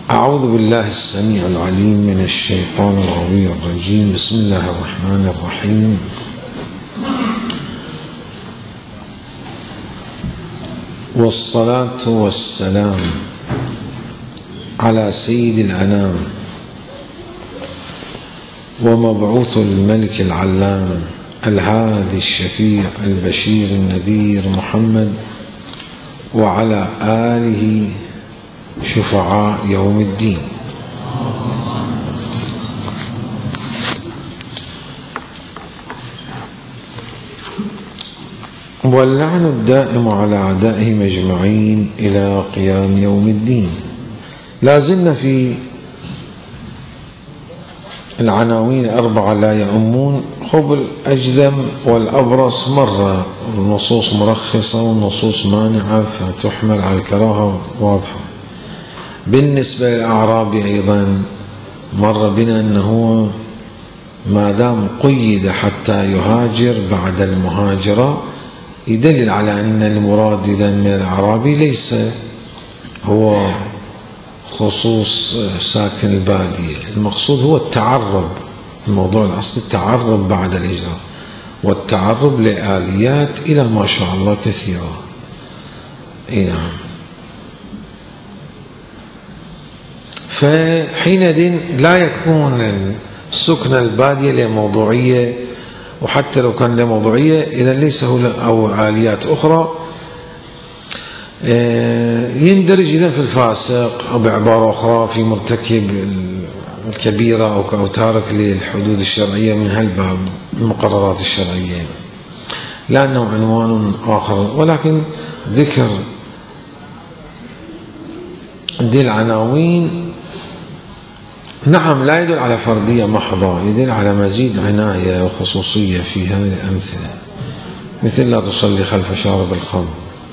أعوذ بالله السميع العليم من الشيطان الغوي الرجيم. بسم الله الرحمن الرحيم. والصلاة والسلام على سيد الأنام ومبعوث الملك العلام الهادي الشفيع البشير النذير محمد وعلى آله شفعاء يوم الدين. واللعن الدائم على أعدائهم أجمعين إلى قيام يوم الدين. لازلنا في العناوين 4 لا يؤمون. خب الأجذم والأبرص مرة النصوص مرخصة والنصوص مانعة فتحمل على الكراهة واضحة. بالنسبة للأعرابي أيضا مر بنا أنه ما دام قيد حتى يهاجر بعد المهاجرة يدلل على أن المراد إذن من الأعرابي ليس هو خصوص ساكن البادية، المقصود هو التعرب. الموضوع الأصلي التعرب بعد الهجرة، والتعرب لآليات إلى ما شاء الله كثيرة. نعم. فحينئذ لا يكون السكن البادية لموضوعية، وحتى لو كان لموضوعية إذا ليس أو آليات أخرى يندرج إذن في الفاسق، أو بعبارة أخرى في مرتكب الكبيرة أو تارك للحدود الشرعية من هالباب المقررات الشرعية، لأنه عنوان آخر. ولكن ذكر دي العناوين نعم لا يدل على فردية محضة، يدل على مزيد عناية وخصوصية في هذه الأمثلة، مثل لا تصلي خلف شارب الخمر.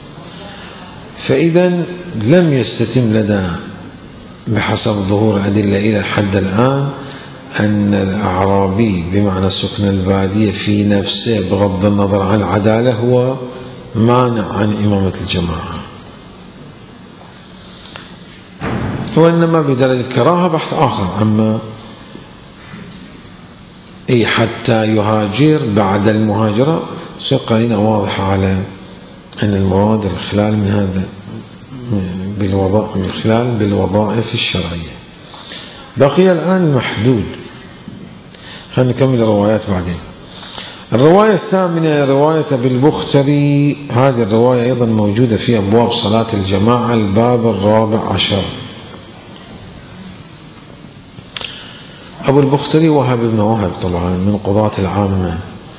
فإذا لم يستتم لدى بحسب ظهور أدلة إلى الحد الآن أن الأعرابي بمعنى سكن البادية في نفسه بغض النظر عن العدالة هو مانع عن إمامة الجماعة، وإنما بدرجة كراهة بحث آخر. أما حتى يهاجر بعد المهاجرة قرينة واضحة على أن المراد الخلال من هذا الخلال بالوظائف الشرعية. بقي الآن المحدود. خلينا نكمل الروايات بعدين. الرواية الثامنة رواية أبي البختري. هذه الرواية أيضا موجودة في أبواب صلاة الجماعة الباب 14. أبو البختري وهب بن وهب طبعا من قضاة العامة،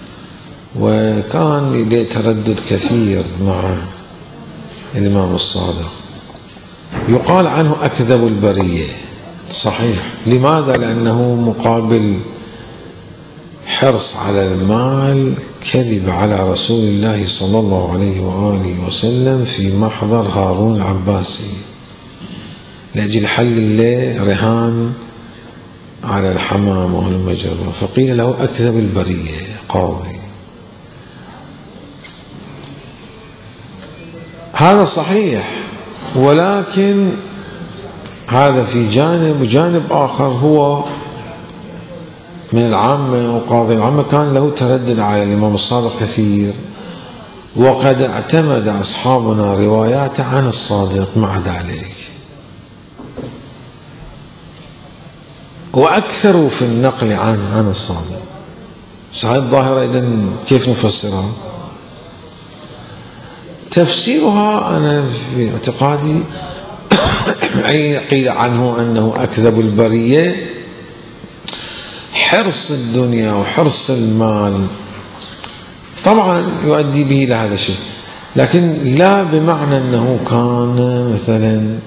وكان لديه تردد كثير مع الإمام الصادق. يقال عنه أكذب البرية. صحيح. لماذا؟ لأنه مقابل حرص على المال كذب على رسول الله صلى الله عليه وآله وسلم في محضر هارون العباسي لأجل حل له رهان على الحمام والمجرة، فقيل له أكذب البرية قاضي. هذا صحيح، ولكن هذا في جانب، وجانب آخر هو من العامة وقاضي العامة كان له تردد على الإمام الصادق كثير، وقد اعتمد أصحابنا روايات عن الصادق مع ذلك، وأكثروا في النقل عن الصادق. هذه الظاهرة إذن كيف نفسرها؟ تفسيرها أنا في اعتقادي أي قيل عنه أنه أكذب البرية حرص الدنيا وحرص المال طبعا يؤدي به إلى هذا الشيء، لكن لا بمعنى أنه كان مثلا.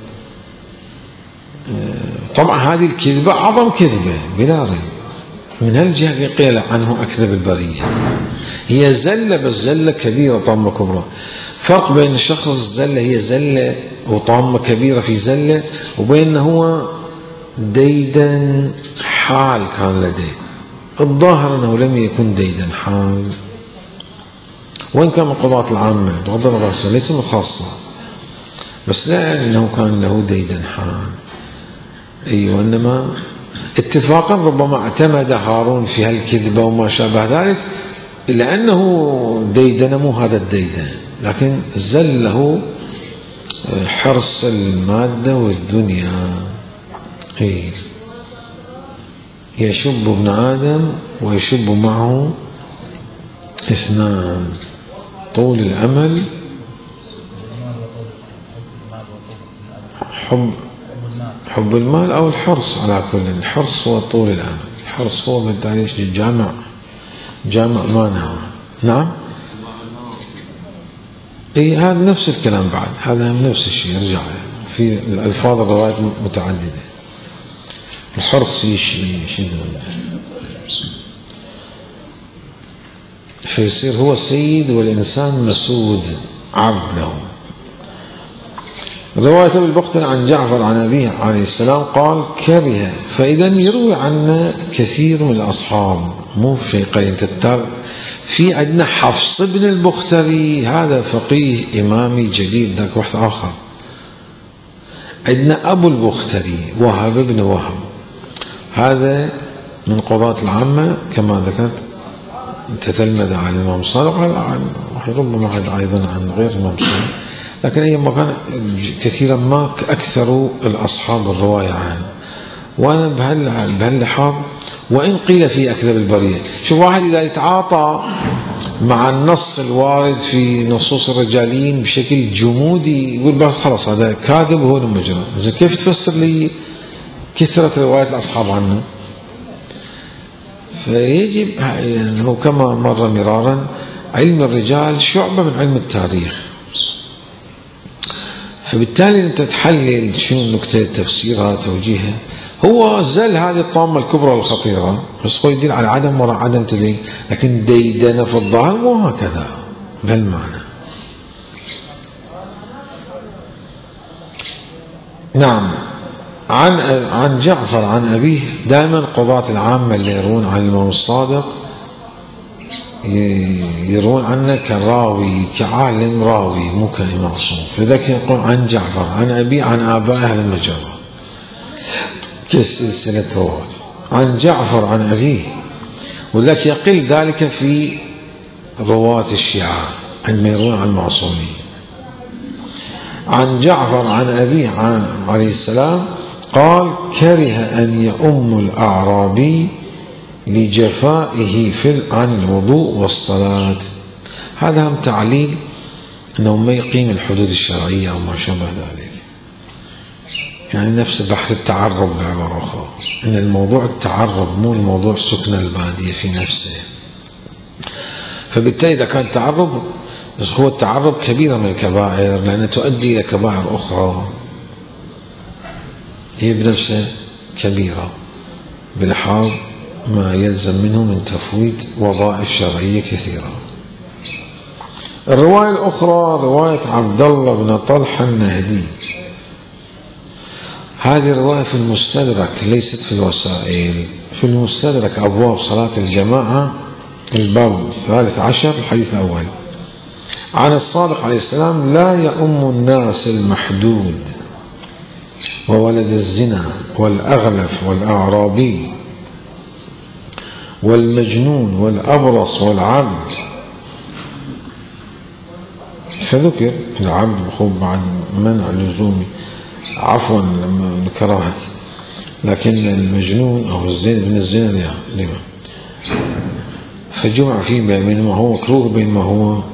طبعا هذه الكذبة أعظم كذبة بلا ريب. من هالجهة قيل عنه أكذب البرية. هي زلة، بس زلة كبيرة طامة كبرى. فرق بين الشخص الزلة هي زلة وطامة كبيرة في زلة، وبين هو ديدا حال كان لديه. الظاهر أنه لم يكن ديدا حال، وإن كان من قضاة العامة بغض النظر ليس من خاصة، بس لا يعني أنه كان له ديدا حال. أيوة، إنما اتفاقا ربما اعتمد هارون في هالكذبة وما شابه ذلك، لأنه ديدن مو هذا الديدن، لكن زل له حرص المادة والدنيا. يشب ابن آدم ويشب معه اثنان: طول الأمل، حب المال أو الحرص، على كل. الحرص هو طول الأمل، الحرص هو بالتالي جامع مانع. نعم، هذا نفس الكلام بعد، هذا نفس الشيء، يرجع في الألفاظ الروايات متعددة. الحرص فيصير هو السيد والإنسان مسود عبد له. رواية أبي البختري عن جعفر عن أبيه عليه السلام قال: كره. فإذا يروي عنا كثير من الأصحاب، مو في قليل. في عندنا حفص بن البختري، هذا فقيه إمامي جديد، ذاك واحد آخر. عندنا أبو البختري وهب بن وهب، هذا من قضاة العامة كما ذكرت، تتلمذ على الإمام الصادق، ربما أيضا عن غير الإمام الصادق، لكن أيما كان كثيرا ما أكثر الأصحاب الرواية عنه. وأنا بهاللحاظ وإن قيل في أكذب البرية، شوف واحد إذا يتعاطى مع النص الوارد في نصوص الرجاليين بشكل جمودي، يقول بس خلاص هذا كاذب وهو مجرم. زين كيف تفسر لي كثرة روايات الأصحاب عنه؟ فيجب أنه كما مر مرارا، علم الرجال شعبة من علم التاريخ، فبالتالي أنت تحلل شنو النكتة، تفسيرها، توجيهها. هو زل هذه الطامة الكبرى الخطيرة، بس هو يدل على عدم وراء عدم تدين، لكن ديدن في الظاهر مو هكذا بهالمعنى. نعم. عن جعفر عن أبيه، دائما قضاة العامة اللي يرون عن الإمام الصادق يرون عنه كراوي، كعالم راوي، مو كمعصوم. فذلك يقول عن جعفر عن أبيه عن آبائه المجرة، كسلسلة رواة عن جعفر عن أبيه. ولذلك يقل ذلك في رواة الشيعة عندما يرون عن المعصومين. عن جعفر عن أبيه عليه السلام قال: كره أن يؤم الأعرابي لجفائه عن الوضوء والصلاة. هذا هم تعليل أنه ما يقيم الحدود الشرعية أو ما شابه ذلك، يعني نفس بحث التعرب بعبارة أخرى، أن الموضوع التعرب مو الموضوع سكن البادية في نفسه. فبالتالي إذا كان التعرب هو التعرب كبيرة من الكبائر، لأنها تؤدي إلى كبائر أخرى هي بنفسها كبيرة، بلحاظ ما يلزم منه من تفويت وظائف شرعية كثيرة. الرواية الأخرى رواية عبد الله بن طلحة النهدي، هذه الرواية في المستدرك ليست في الوسائل. في المستدرك أبواب صلاة الجماعة، الباب 13 الحديث الأول: عن الصادق عليه السلام: لا يؤم الناس المحدود وولد الزنا والأغلف والأعرابي والمجنون والأبرص والعبد. فذكر العبد بخوب بعد منع لزومي، عفوا كراهة، لكن المجنون أو الزنا من الزنا لما، فجمع فيه بين ما هو مكروه وبين ما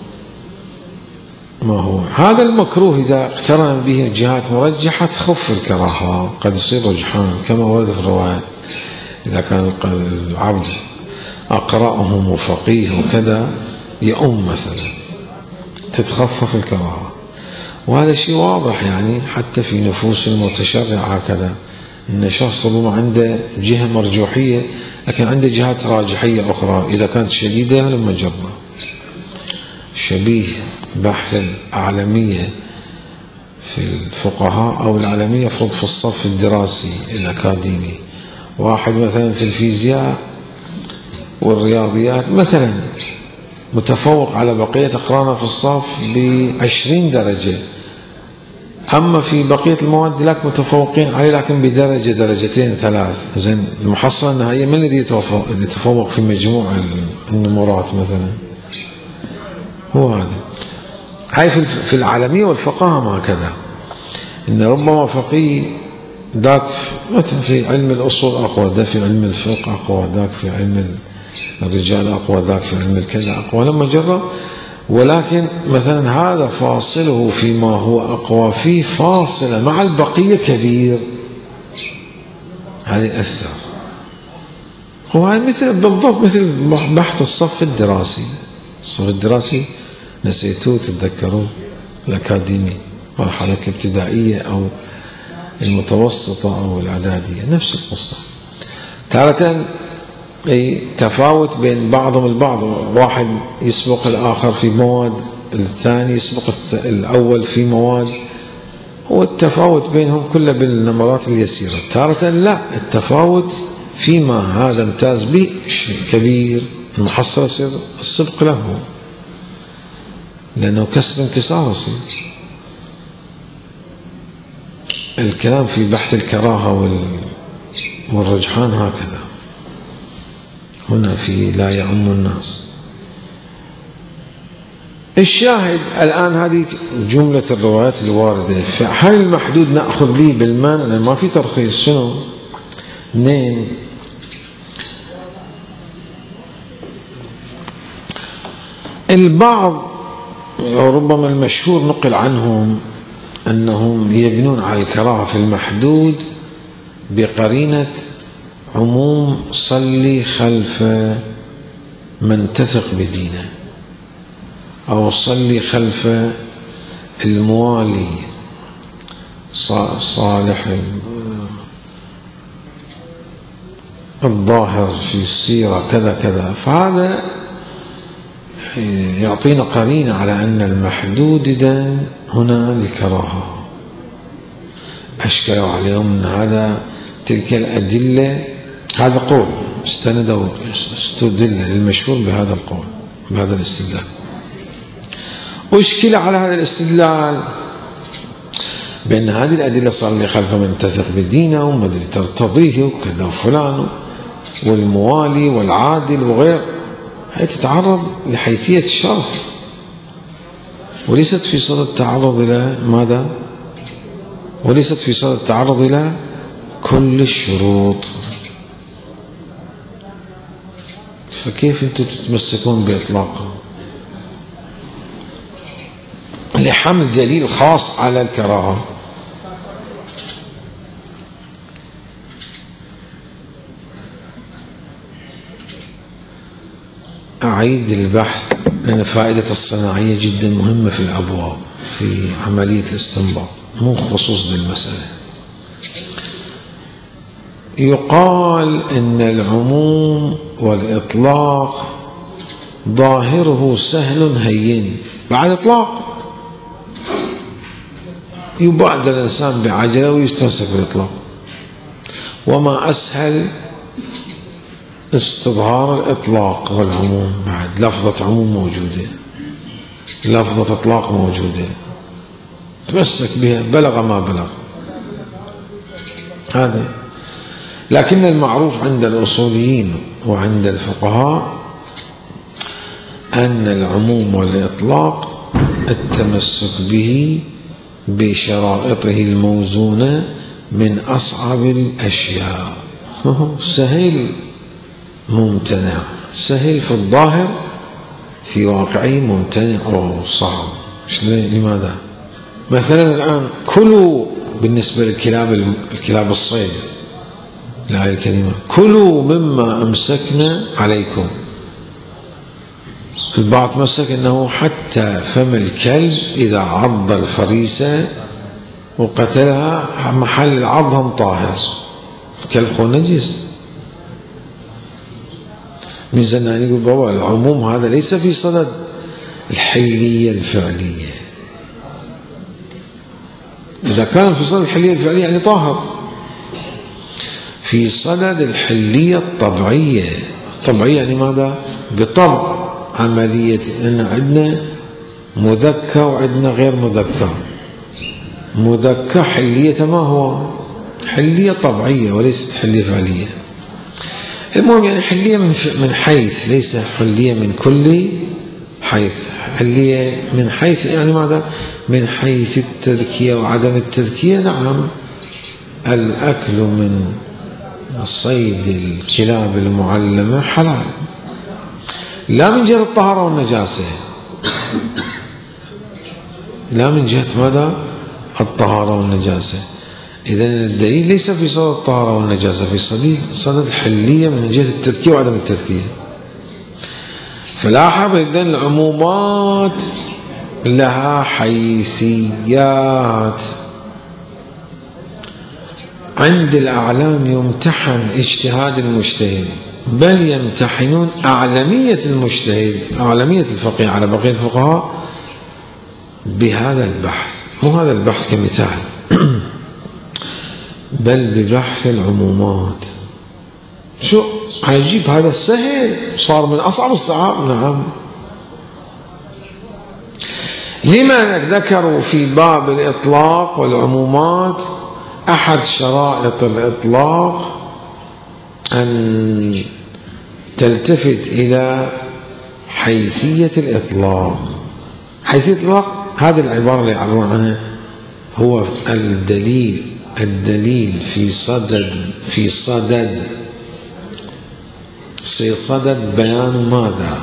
هو هذا المكروه. إذا اقترن به جهات مرجحة تخف الكراهة، قد يصير رجحان كما ورد في الروايات. إذا كان العبد أقرأهم وفقيه وكذا يؤم مثلا، تتخفف الكراهة. وهذا شيء واضح يعني حتى في نفوس المتشرع هكذا، إن شخص ربما عنده جهة مرجوحية لكن عنده جهات راجحية أخرى، إذا كانت شديدة لما جرى. شبيه بحث الأعلمية في الفقهاء أو العالمية فرض في الصف الدراسي الأكاديمي، واحد مثلا في الفيزياء والرياضيات مثلا متفوق على بقية أقرانه في الصف ب20 درجة، أما في بقية المواد لك متفوقين عليه لكن بدرجة درجتين ثلاث. زين المحصلة النهائية من الذي يتفوق في مجموع النمرات مثلا؟ هو هذا. هاي في العالمية والفقهاء هكذا، إن ربما فقيه ذاك مثلا في علم الأصول أقوى، ذاك في علم الفقه أقوى، ذاك في علم الرجال أقوى، ذاك في علم الكذا أقوى، لما جرب. ولكن مثلا هذا فاصله فيما هو أقوى فيه فاصلة مع البقية كبير، هذا يأثر. وهذا مثل بالضبط مثل بحث الصف الدراسي. الصف الدراسي نسيتوه تتذكروه؟ الأكاديمي، مرحلة الابتدائية أو المتوسطة أو الإعدادية، نفس القصة. تارة تفاوت بين بعضهم البعض، واحد يسبق الآخر في مواد، الثاني يسبق الأول في مواد، والتفاوت بينهم كله بالنمرات اليسيرة. تارة لا، التفاوت فيما هذا امتاز به كبير، المحصلة يصير السبق له، لأنه كسر انكسار يصير. الكلام في بحث الكراهة والرجحان هكذا، هنا في لا يعم الناس. الشاهد الآن هذه جملة الروايات الواردة. فهل المحدود نأخذ به بالمانع؟ لأن ما في ترخيص. شنو؟ اثنين، البعض ربما المشهور نقل عنهم أنهم يبنون على الكراهة في المحدود بقرينة عموم صلي خلف من تثق بدينه، أو صلي خلف الموالي صالح الظاهر في السيرة كذا كذا. فهذا يعطينا قرينة على أن المحدود إذن هنا للكراهة. أشكلوا عليهم أن هذا تلك الأدلة، هذا قول استدل للمشهور بهذا القول بهذا الاستدلال. أشكل على هذا الاستدلال بأن هذه الأدلة صلي خلف من تثق بدينه وما أدري ترتضيه وكذا وفلان والموالي والعادل وغير، هي تتعرض لحيثية الشرط وليست في صدد التعرض إلى ماذا؟ وليست في صدد التعرض إلى كل الشروط. فكيف أنتم تتمسكون بإطلاقها لحمل دليل خاص على الكراهة؟ أعيد البحث لأن فائدة الصناعية جدا مهمة في الأبواب في عملية الاستنباط، مو خصوص للمسألة. يقال إن العموم والإطلاق ظاهره سهل هين بعد إطلاق، يبادر الإنسان بعجلة ويستمسك بالإطلاق. وما أسهل استظهار الإطلاق والعموم، بعد لفظة عموم موجودة، لفظة إطلاق موجودة، تمسك بها بلغ ما بلغ هذا. لكن المعروف عند الأصوليين وعند الفقهاء أن العموم والإطلاق التمسك به بشرائطه الموزونة من أصعب الأشياء. سهل ممتنع، سهل في الظاهر، في واقعه ممتنع أو صعب. لماذا؟ مثلا الآن كلوا بالنسبة للكلاب الصيد، الآية الكريمة كلوا مما أمسكنا عليكم. البعض مسك أنه حتى فم الكلب إذا عض الفريسة وقتلها محل العضهم طاهر، الكلب هو نجس. من زمان يقول بابا العموم هذا ليس في صدد الحلية الفعلية، إذا كان في صدد الحلية الفعلية يعني طاهر، في صدد الحلية الطبيعية. الطبيعية يعني ماذا؟ بطبع عملية أن عندنا مذكر وعندنا غير مذكر. مذكر حلية ما هو حلية طبيعية وليست حلية فعلية. المهم يعني حلية من حيث، ليس حلية من كل حيث. حلية من حيث يعني ماذا؟ من حيث التذكية وعدم التذكية. نعم، الأكل من صيد الكلاب المعلمة حلال، لا من جهة الطهارة والنجاسة، لا من جهة ماذا؟ الطهارة والنجاسة. إذن الدليل ليس في صدد الطهارة والنجاسة، في صدد الحلية من جهة التذكية وعدم التذكية. فلاحظ إذن العمومات لها حيثيات. عند الأعلام يمتحن اجتهاد المجتهد، بل يمتحنون أعلمية المجتهد، أعلمية الفقيه على بقية الفقهاء بهذا البحث، مو هذا البحث كمثال بل ببحث العمومات. شو عجيب، هذا سهل، صار من أصعب الصعاب. نعم. لما ذكروا في باب الإطلاق والعمومات أحد شرائط الإطلاق أن تلتفت إلى حيثية الإطلاق. حيثية الإطلاق هذه العبارة اللي يعبرون عنها هو الدليل في صدد بيان ماذا؟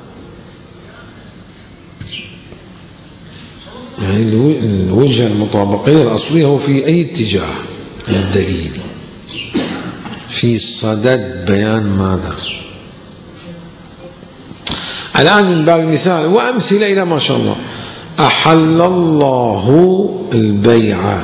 يعني الوجهة المطابقية الأصلية هو في أي اتجاه. الدليل في صدد بيان ماذا؟ الآن من باب المثال وأمثلة إلى ما شاء الله. أحل الله البيع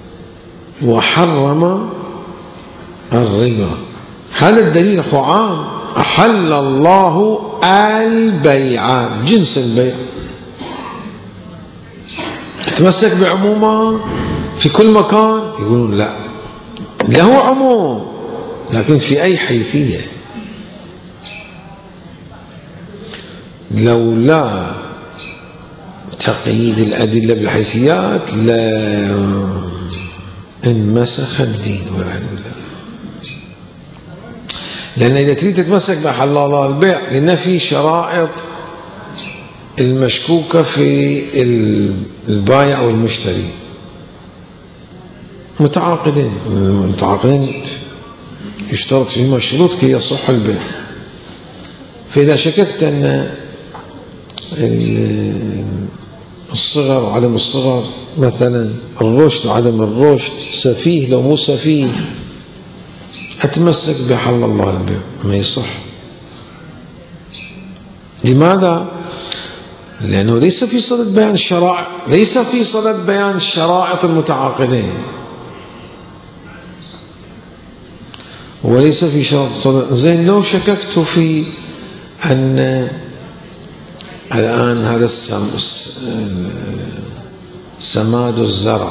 وحرم الربا، هذا الدليل أخو عام. أحل الله البيع، جنس البيع. تمسك بعمومه في كل مكان؟ يقولون لا، له عموم لكن في أي حيثية؟ لولا تقييد الأدلة بالحيثيات لا انمسخ الدين والعياذ بالله. لأن إذا تريد تتمسك بأحل الله البيع لنفي شرائط المشكوكة في البائع والمشتري، متعاقدين يشترط فيهما شروط كي يصح البيع. فإذا شككت أن الصغر وعدم الصغر، مثلا الرشد وعدم الرشد، سفيه لو مو سفيه، أتمسك بحل الله البيع، ما يصح. لماذا؟ لأنه ليس في صدد بيان الشرائع، ليس في صدد بيان شرائط المتعاقدين، وليس في صدد. زين لو شككت في أن الآن هذا سماد الزرع،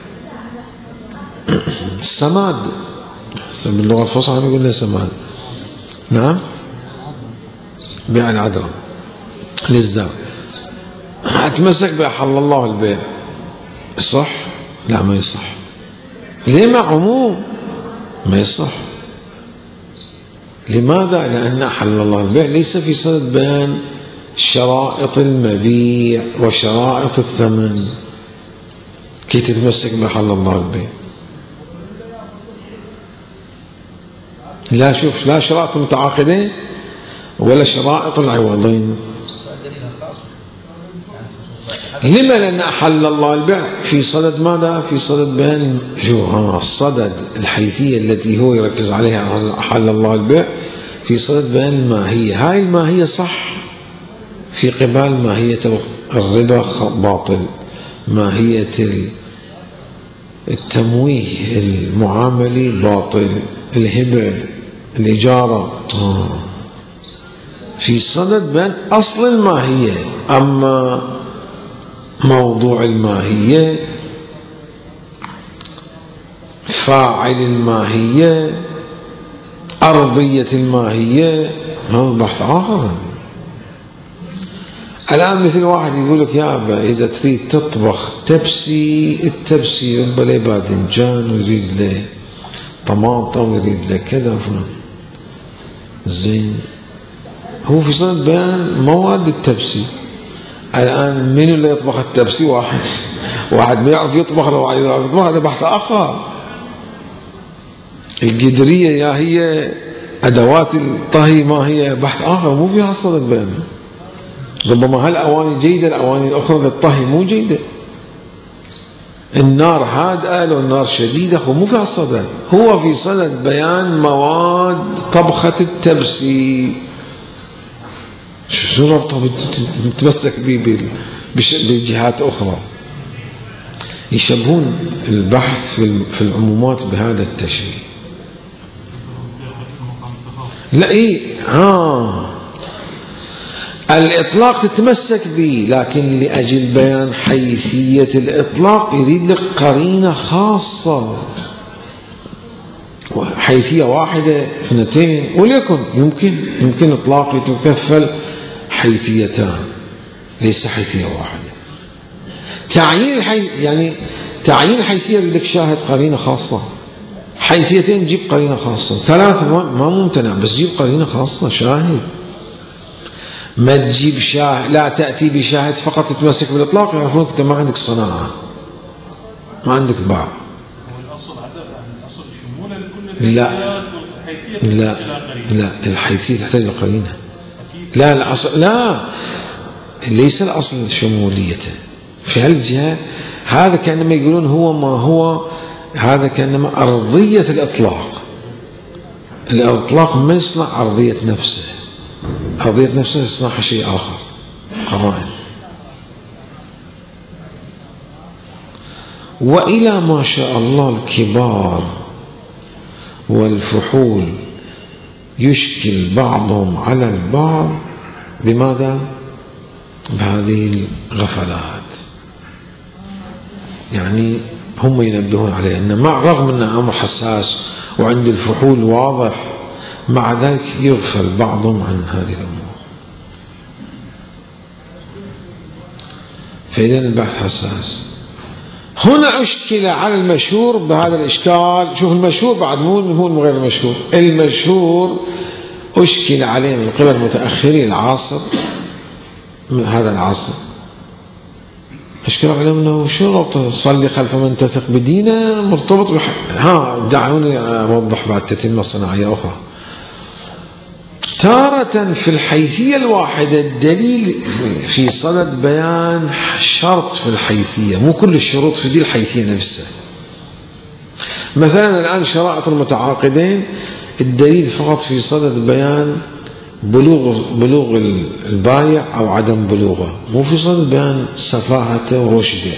السماد باللغة الفصحى يقول له سماد، نعم، بيع العذراء للزرع، أتمسك بأحل الله البيع، صح؟ لا ما يصح. لما عموم ما يصح. لماذا؟ لأن أحل الله البيع ليس في صدد بيان شرائط المبيع وشرائط الثمن كي تتمسك بحل الله البيع. لا شوف، لا شرائط المتعاقدين ولا شرائط العوضين. لما؟ لأن أحل الله البيع في صدد ماذا؟ في صدد بيان الصدد الحيثية التي هو يركز عليها. أحل الله البيع في صدد بيان الماهية. هاي الماهية صح في قبال ماهية الربا باطل، ماهية التمويه المعاملي باطل، الهبة الإجارة في صدد بيان أصل الماهية. أما موضوع الماهية، فاعل الماهية، أرضية الماهية، هذا بحث آخر. الآن مثل واحد يقول لك يابا إذا تريد تطبخ تبسي، التبسي يبقى له باذنجان ويريد له طماطم ويريد له كذا فلان. زين، هو في صدد بيان مواد التبسي. الآن من اللي يطبخ التبسي؟ واحد ما يعرف يطبخ، لو واحد يعرف يطبخ هذا بحث آخر. القدرية يا هي أدوات الطهي ما هي بحث آخر، مو في هالصدد بيان. ربما هالأواني جيدة، الأواني الأخرى للطهي مو جيدة. النار هادئة لو النار شديدة، مو في هالصدد. هو في صدد بيان مواد طبخة التبسي. شو ربطه تتمسك به بجهات أخرى؟ يشبهون البحث في العمومات بهذا التشبيه. لا إيه الإطلاق تتمسك به، لكن لأجل بيان حيثية الإطلاق يريد لك قرينة خاصة، حيثية واحدة اثنتين، وليكن يمكن إطلاق يتكفل حيثيتان ليس حيثية واحدة. تعيين حيثية يريد لك شاهد قرينة خاصة، حيثيتين جيب قرينة خاصة، ثلاثة ما ممتنع، بس جيب قرينة خاصة شاهد. ما تجيب شاهد، لا تأتي بشاهد فقط تتمسك بالإطلاق، يعرفونك أنت ما عندك صناعة، ما عندك باع. لا الحيثية تحتاج لقرينة. لا الأصل لا، ليس الأصل شموليته في هالجهة. هذا كأنما يقولون هو ما هو، هذا كأنما أرضية الإطلاق. الإطلاق ما يصنع أرضية نفسه، أرضية نفسه يصنعها شيء آخر، قرائن. وإلى ما شاء الله الكبار والفحول يشكل بعضهم على البعض. بماذا؟ بهذه الغفلات. يعني هم ينبهون عليه أن رغم أنه أمر حساس وعند الفحول واضح، مع ذلك يغفل بعضهم عن هذه الأمور. فإذا البحث حساس. هنا أشكل على المشهور بهذا الإشكال. شوف المشهور بعد مو غير المشهور. المشهور أشكل عليه من قبل متأخري العصر، من هذا العصر أشكل عليهم أنه شو ربط صلي خلف من تثق بدينه مرتبط دعوني أوضح بعد تتمة صناعية أخرى. تارة في الحيثية الواحدة الدليل في صدد بيان شرط في الحيثية، مو كل الشروط في دي الحيثية نفسها. مثلا الآن شرائط المتعاقدين الدليل فقط في صدد بيان بلوغ البايع أو عدم بلوغه، مو في صدد بيان سفاهته ورشده،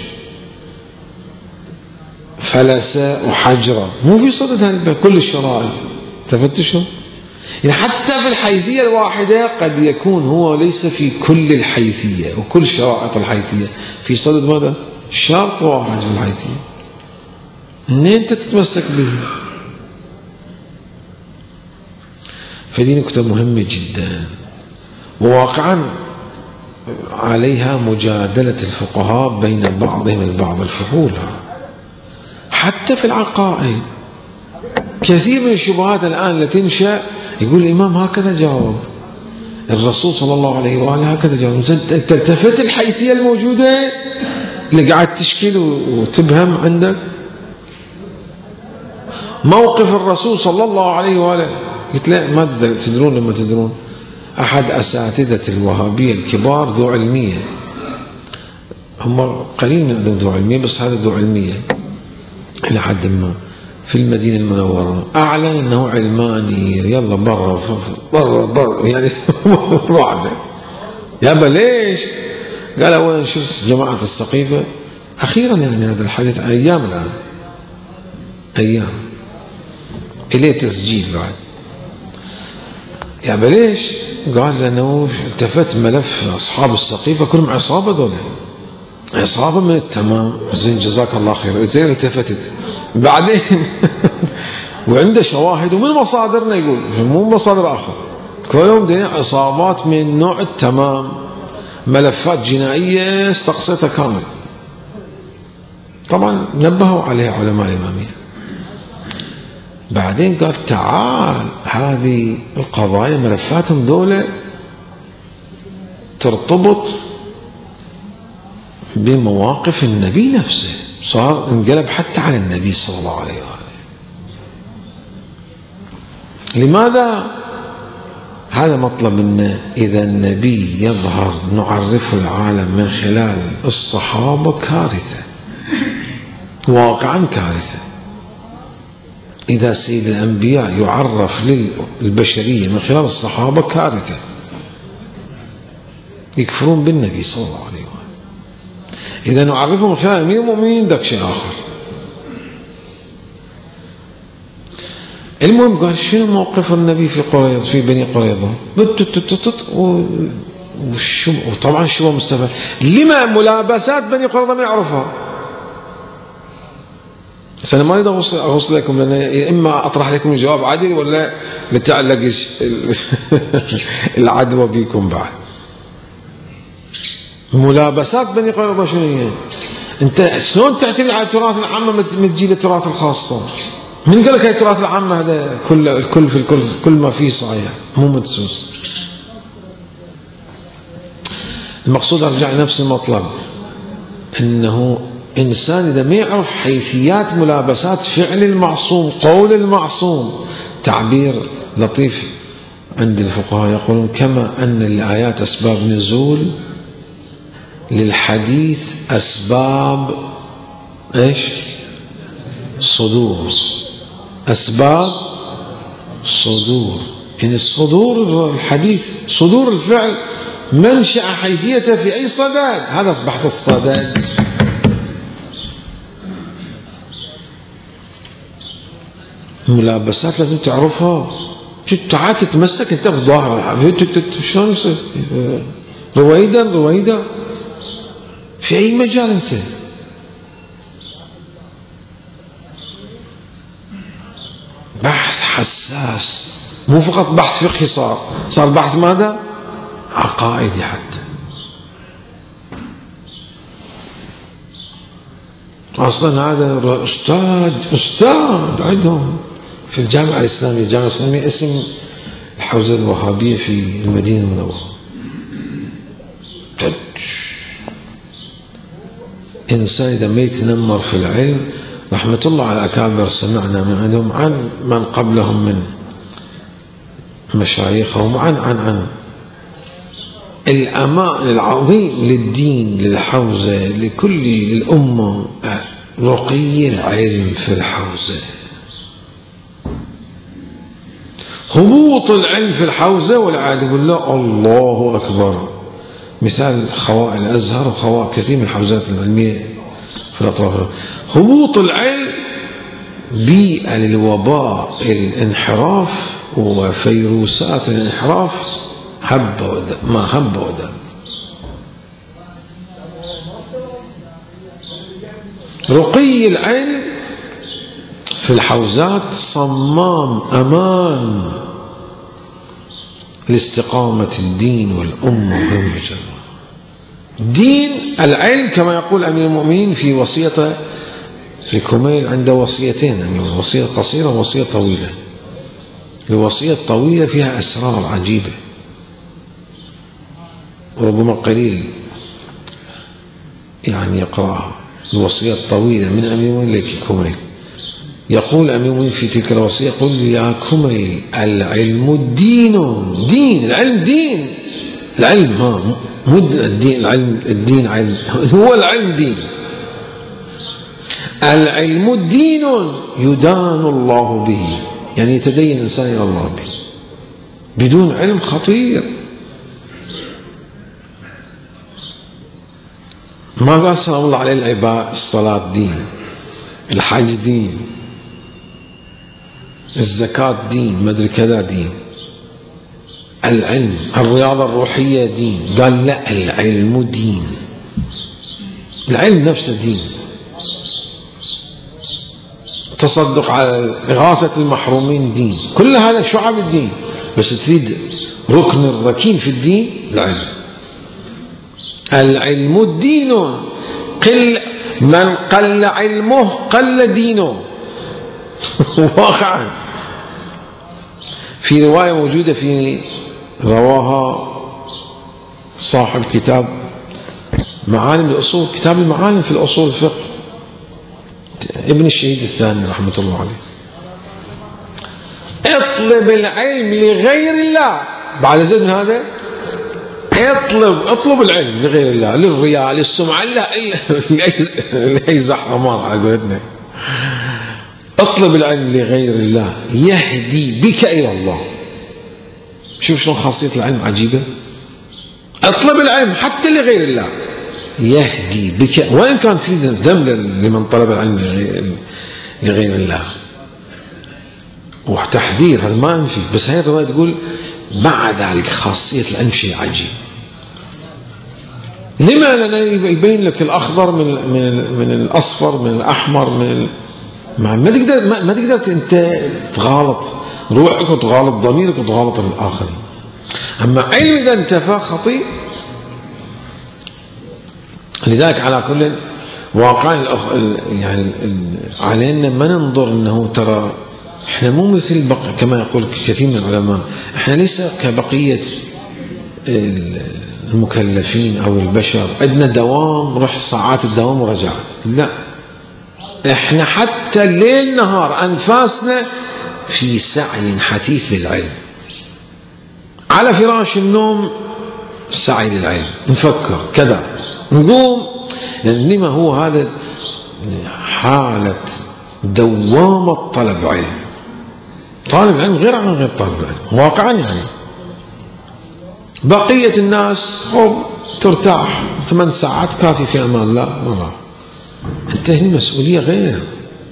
فلسه وحجره، مو في صدد هذا كل الشرائط. تفتشوا يعني حتى في الحيثية الواحدة قد يكون هو ليس في كل الحيثية وكل شرائط الحيثية، في صدد ماذا؟ شرط واحد في الحيثية. منين أنت تتمسك به؟ فدي نكتة مهمة جدا، وواقعا عليها مجادلة الفقهاء بين بعضهم البعض الفحول. حتى في العقائد كثير من الشبهات الآن التي تنشأ يقول الإمام هكذا جاوب، الرسول صلى الله عليه وآله هكذا جاوب. تلتفت الحيثية الموجودة اللي قاعد تشكل وتبهم عندك موقف الرسول صلى الله عليه وآله. قلت لا ما تدرون. لما تدرون أحد أساتذة الوهابية الكبار ذو علمية، هم قليل من عندهم ذو علمية، بس هذا ذو علمية إلى حد ما في المدينة المنورة، أعلن أنه علماني. يلا برا يعني بعده يابا ليش؟ قال أولا شفت جماعة السقيفة أخيرا، يعني هذا الحديث أيام الآن، أيام إليه تسجيل بعد. يابا ليش؟ قال لأنه التفت ملف أصحاب السقيفة كلهم عصابة، دولة عصابة من التمام. زين جزاك الله خير. زين التفتت بعدين وعنده شواهد ومن مصادرنا، يقول مو مصادر آخر، كلهم عصابات من نوع التمام. ملفات جنائية استقصيتها كامل. طبعا نبهوا عليها علماء الإمامية. بعدين قال تعال هذه القضايا ملفاتهم دولة ترتبط بمواقف النبي نفسه، صار انقلب حتى على النبي صلى الله عليه وآله. لماذا؟ هذا مطلب إنه إذا النبي يظهر نعرف العالم من خلال الصحابة كارثة، واقعا كارثة. إذا سيد الأنبياء يعرف للبشرية من خلال الصحابة كارثة، يكفرون بالنبي صلى الله عليه وسلم. إذا نعرفه من خلال أمير المؤمنين ذاك شيء آخر. المهم قال شنو موقف النبي في قريظة، في بني قريظة؟ وطبعا شو مستفاد؟ لما ملابسات بني قريظة ما يعرفها؟ بس أنا ما أريد أغص لكم، لأن إما أطرح لكم الجواب عادي ولا لتعلق العدوى بكم بعد. ملابسات بني قريظة شنو هي؟ أنت شلون تعتمد على التراث العامة ما تجي للتراث الخاصة؟ من قال لك هاي التراث العام هذا الكل في الكل، كل ما فيه صحيح مو مدسوس. المقصود أرجع لنفس المطلب، إنه إنسان إذا ما يعرف حيثيات ملابسات فعل المعصوم، قول المعصوم، تعبير لطيف عند الفقهاء يقولون كما أن الآيات أسباب نزول، للحديث أسباب إيش؟ صدور. أسباب صدور، يعني الصدور الحديث، صدور الفعل منشأ حيثيته في أي صدد، هذا أصبحت الصدد. ملابسات لازم تعرفها. تعال تتمسك انت في ظاهر شلون يصير رويدا في أي مجال انت. بحث حساس، مو فقط بحث فقهي، صار بحث ماذا؟ عقائدي حتى. أصلا هذا أستاذ عندهم في الجامعة الإسلامية. الجامعة الإسلامية اسم الحوزة الوهابية في المدينة المنورة. إنسان إذا ما يتنمر في العلم، رحمة الله على أكابر سمعنا من عندهم عن من قبلهم من مشايخهم عن الأمان العظيم للدين، للحوزة، لكل الأمة، رقي العلم في الحوزة، هبوط العلم في الحوزة والعياذ بالله. الله أكبر. مثال خواء الأزهر وخواء كثير من الحوزات العلمية في الأطراف. هبوط العلم بيئة للوباء، الانحراف وفيروسات الانحراف هب ودب، ما هب ودب. رقي العلم في الحوزات صمام أمان لاستقامة الدين والأمة والمجتمع. دين العلم كما يقول أمير المؤمنين في وصيته لكميل، عنده وصيتين، وصية قصيرة ووصية طويلة. الوصية الطويلة فيها أسرار عجيبة وربما قليل يعني يقرأها. الوصية الطويلة من أمير المؤمنين لكميل، يقول أمير المؤمنين في تلك الوصية: يقول يا كميل العلم الدين. دين العلم دين، العلم مد الدين، العلم الدين علم، هو العلم دين. العلم الدين يدان الله به، يعني يتدين الإنسان إلى الله به. بدون علم خطير. ما قال سلام الله عليه العبادة، الصلاة دين، الحج دين، الزكاة دين، مدري كذا دين. العلم، الرياضة الروحية دين. قال لا، العلم دين، العلم نفسه دين. تصدق على إغاثة المحرومين دين. كل هذا شعب الدين، بس تريد ركن الركين في الدين العلم. العلم دين، من قل علمه قل دينه. واقعا في رواية موجودة رواها صاحب كتاب معالم الأصول، كتاب المعالم في الأصول الفقه، ابن الشهيد الثاني رحمة الله عليه: اطلب العلم لغير الله. بعد زيد من هذا اطلب العلم لغير الله، للرياء، للسمعة، لأي زحمة على قولتنا. اطلب العلم لغير الله يهدي بك إلى الله. شوف شلون خاصية العلم عجيبة. اطلب العلم حتى لغير الله يهدي بك، وإن كان في ذم لمن طلب العلم لغير الله، وتحذير، هذا ما ينفي، بس هاي الرواية تقول مع ذلك خاصية العلم شيء عجيب. لما؟ لأنه يبين لك الأخضر من الأصفر، من الأحمر، ما تقدر أنت تغالط روحك وتغالط ضميرك وتغالط الآخرين. أما علم إذا انتفى خطير. لذلك على كل واقع يعني علينا ما ننظر أنه ترى احنا مو مثل كما يقول كثير من العلماء، احنا ليس كبقية المكلفين أو البشر عندنا دوام، رح ساعات الدوام ورجعت. لا، احنا حتى الليل نهار أنفاسنا في سعي حثيث للعلم. على فراش النوم سعي للعلم، نفكر كذا، نقوم، لما هو هذا حالة دوامة طلب علم. طالب علم غير عن غير طالب علم واقعا. يعني بقية الناس ترتاح 8 ساعات كافي في أمان الله، انت هنا مسؤولية غير.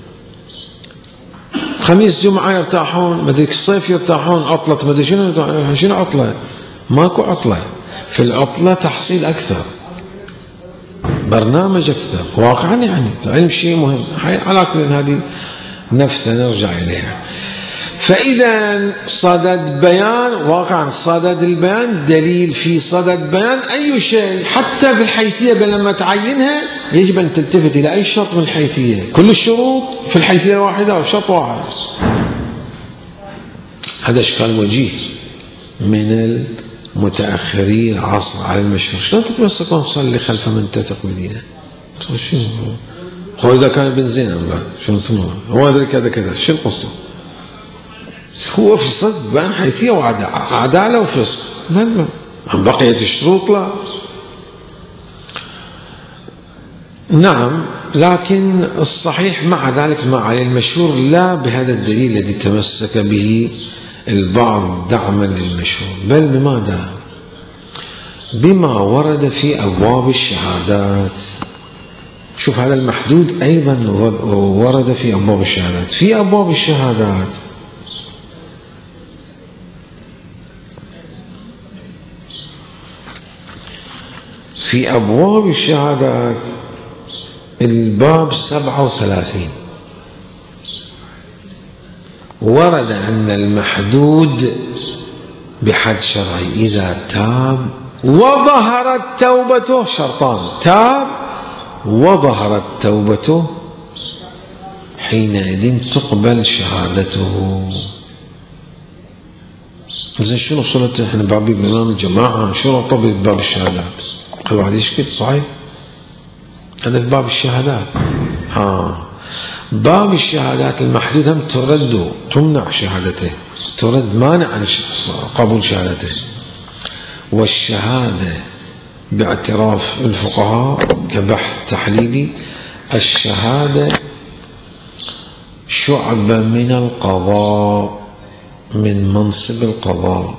خميس جمعة يرتاحون، مدري الصيف يرتاحون، عطلة مدري شنو عطلة، ماكو عطلة. في العطلة تحصيل أكثر، برنامج أكثر واقعا. يعني العلم شيء مهم. على كل هذه نفسنا نرجع إليها. فإذا صدد بيان، واقعا صدد البيان دليل في صدد بيان أي شيء، حتى في الحيثية لما تعينها يجب أن تلتفت إلى أي شرط من الحيثية. كل الشروط في الحيثية واحدة وشرط واحد. هذا إشكال وجيه من المتأخرين عصر على المشهور. شلون تتمسكون تصلي خلف من تثق بدينه؟ هو إذا كان بنزين بعد شنو تمر، هو أدري كذا كذا، شو القصة؟ هو في صد بين حيثية وعدالة وفسق، ما عن بقية الشروط لا. نعم، لكن الصحيح مع ذلك ما عليه المشهور لا بهذا الدليل الذي تمسك به البعض دعما للمشهور، بل بماذا؟ بما ورد في أبواب الشهادات. شوف هذا المحدود أيضا ورد في أبواب الشهادات. في أبواب الشهادات الباب 37 ورد أن المحدود بحد شرعي إذا تاب وظهرت توبته، شرطان: تاب وظهرت توبته، حينئذ تقبل شهادته. زين شنو صلة احنا بابي بإمام الجماعة؟ شنو طبي بباب الشهادات؟ هذا واحد يشكل صحيح؟ هذا في باب الشهادات. باب الشهادات المحدود هم ترد، تمنع شهادته، ترد مانع عن قبول شهادته. والشهادة باعتراف الفقهاء كبحث تحليلي، الشهادة شعبة من القضاء، من منصب القضاء،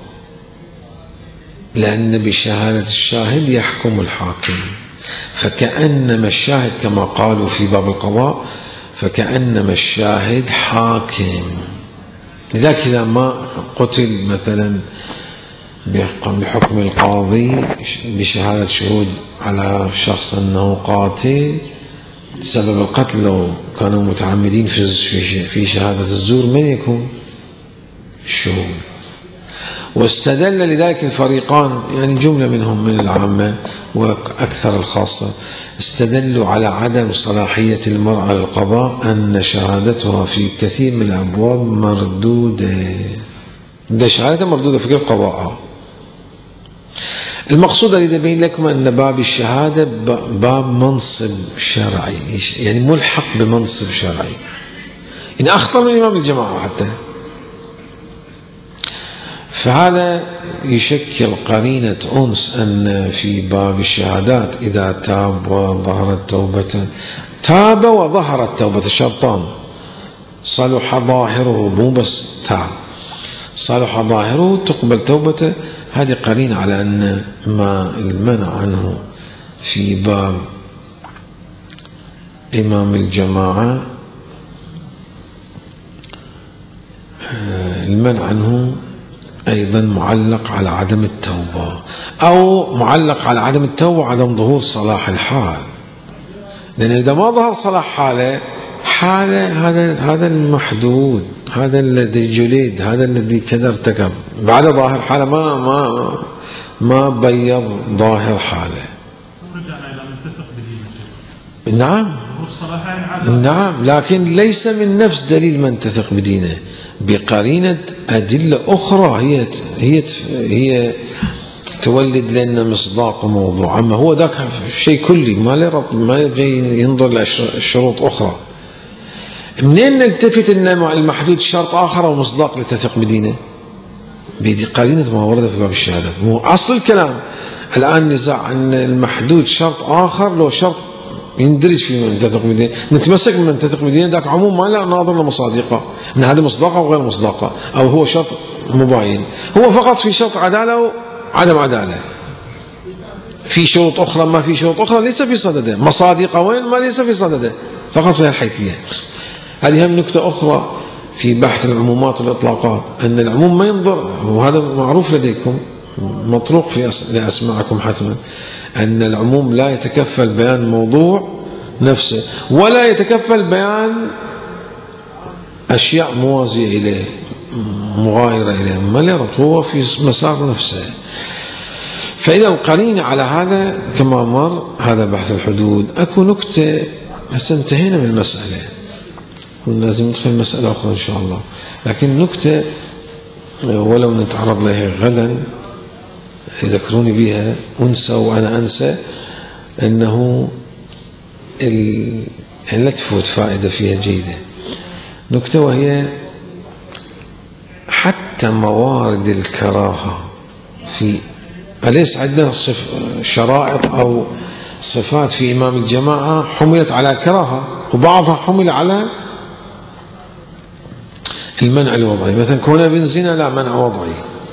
لأن بشهادة الشاهد يحكم الحاكم. فكأنما الشاهد كما قالوا في باب القضاء، فكأنما الشاهد حاكم. لذلك إذا ما قتل مثلا بحكم القاضي بشهادة شهود على شخص أنه قاتل، سبب القتل لو كانوا متعمدين في شهادة الزور، من يكون؟ الشهود. واستدل لذلك الفريقان، يعني جملة منهم من العامة وأكثر الخاصة، استدلوا على عدم صلاحية المرأة للقضاء أن شهادتها في كثير من الأبواب مردودة. ده شهادة مردودة في كيف قضاءها. المقصود أريد أبين لكم أن باب الشهادة باب منصب شرعي، يعني ملحق بمنصب شرعي، يعني أخطر من إمام الجماعة حتى. فهذا يشكل قرينة أنس أن في باب الشهادات إذا تاب وظهرت توبته، تاب وظهرت توبته شرطان، صلح ظاهره، مو بس تاب، صلح ظاهره تقبل توبته. هذه قرينة على أن ما المنع عنه في باب إمام الجماعة، المنع عنه أيضا معلق على عدم التوبة، أو معلق على عدم التوبة وعدم ظهور صلاح الحال. لأن إذا ما ظهر صلاح حاله هذا المحدود، هذا الذي جليد، هذا الذي كذا ارتكب، بعد ظاهر حاله ما بيض ظاهر حاله. رجعنا إلى متفق بدينه. نعم، لكن ليس من نفس دليل من تثق بدينه، بقرينة أدلة أخرى هي تولد لنا مصداق موضوع. أما هو ذاك شيء كلي ما يبغي ينظر لشروط أخرى. منين نلتفت أن المحدود شرط آخر ومصداق لتثق بدينه؟ بقرينة ما ورد في باب الشهادات. مو أصل الكلام الآن نزاع أن المحدود شرط آخر، لو شرط يندرج في من تثق بدينه نتمسك من تثق بدينه، ذاك عموم ما لا ناظر لمصادقه ان هذا مصداقه او غير مصداقه، او هو شرط مباين، هو فقط في شرط عداله وعدم عداله. في شروط اخرى ما في شروط اخرى ليس في صدده، مصادقه وين ما ليس في صدده، فقط في الحيثيه. هذه هم نكته اخرى في بحث العمومات والاطلاقات، ان العموم ما ينظر، وهذا معروف لديكم مطروق لأسماعكم حتما، أن العموم لا يتكفل بيان موضوع نفسه، ولا يتكفل بيان أشياء موازية إليه مغايرة إليه، ما يربط هو في مسار نفسه. فإذا القرينة على هذا كما مر هذا بحث الحدود. أكو نكتة، هسه انتهينا من المسألة، لازم ندخل مسألة أخرى إن شاء الله، لكن نكتة ولو نتعرض لها غدا يذكروني بها أنسى وأنا أنسى، أنه لا تفوت فائدة فيها جيدة. نكتة وهي حتى موارد الكراهة في أليس عندنا شرائط أو صفات في إمام الجماعة حملت على كراهة، وبعضها حمل على المنع الوضعي. مثلا كون ابن زنا لا، منع وضعي.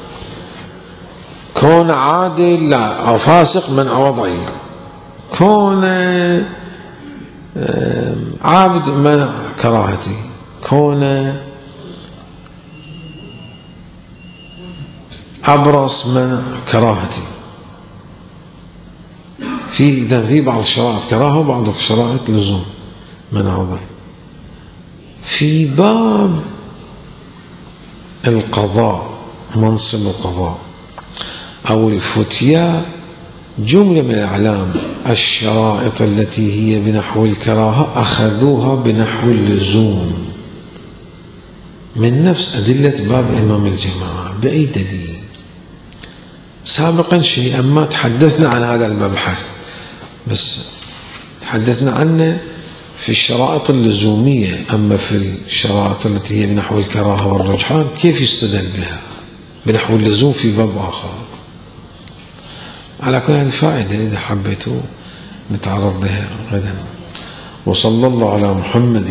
كون عادل لا، أو فاسق منع وضعي. كون عابد منع كراهتي. كون أبرص منع كراهتي. إذا في بعض الشرائط كراهة وبعض الشرائط لزوم منع وضعي. في باب القضاء، منصب القضاء أو الفتيا، جملة من الأعلام الشرائط التي هي بنحو الكراهة أخذوها بنحو اللزوم من نفس أدلة باب إمام الجماعة. بأي دليل؟ سابقا شيئا ما تحدثنا عن هذا المبحث، بس تحدثنا عنه في الشرائط اللزومية. أما في الشرائط التي هي بنحو الكراهة والرجحان كيف يستدل بها بنحو اللزوم في باب آخر؟ على كل هذه فائدة إذا حبيتوا نتعرض لها غدا. وصلى الله على محمد.